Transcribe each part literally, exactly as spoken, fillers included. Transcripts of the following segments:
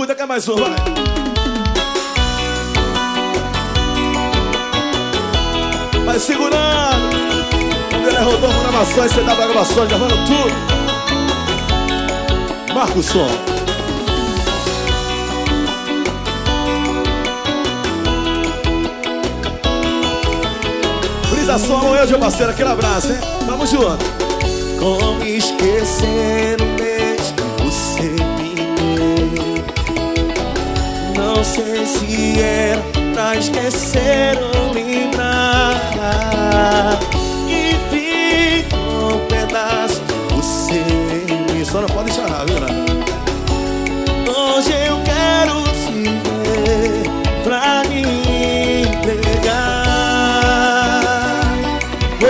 cuida, quer mais um, vai. Vai segurando. Ele é Rodolfo Gravações, C W Gravações, gravando tudo. Marca o som. Brisa som, amanhã, meu parceiro, aquele abraço, hein? Tamo junto. Como esquecer o mês que você me deu? Não sei se era pra esquecer ou lembrar. E ficou um pedaço de você. Só não pode chorar, viu, né? Hoje eu quero te ver pra me entregar. Oh,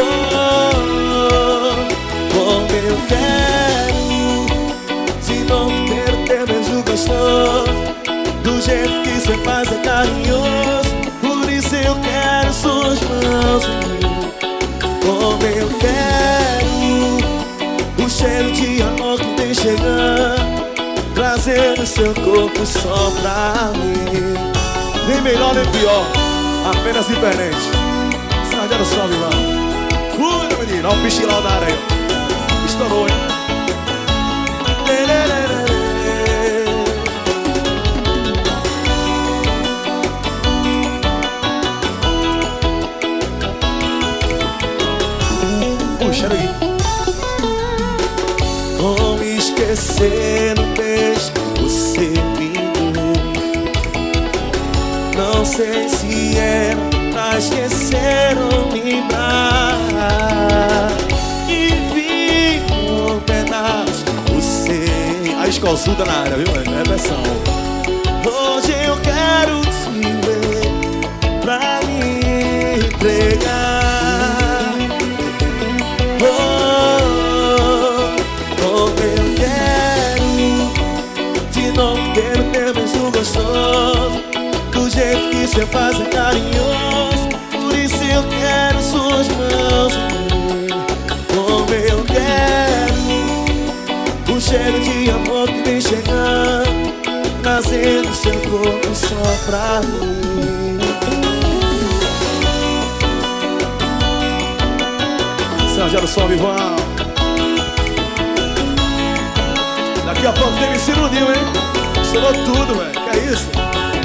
como eu quero se não perder beijo gostoso. Do jeito que cê faz é carinhoso. Por isso eu quero suas mãos. Como eu quero o cheiro de amor que vem chegando, trazendo seu corpo só pra mim. Nem melhor nem pior, apenas diferente. Sarjano Salve lá. Cuida, menino, olha o pichilão na área aí. Estourou, hein? Puxa aí. Como esquecer o beijo que você me deu? Não sei se era pra esquecer ou lembrar. E fica um pedaço de você. A escolçuda na área, viu? É versão. Hoje eu quero te ver pra me entregar. Oh, como eu quero te não perder beijo gostoso. Do jeito que cê faz é carinhoso. Por isso eu quero suas mãos. Como eu quero o cheiro de amor que vem chegando, trazendo seu corpo só pra mim. Sarjano Som Vivão. Daqui a pouco tem M C no Ninho, hein? Estourou tudo, velho. Que é isso?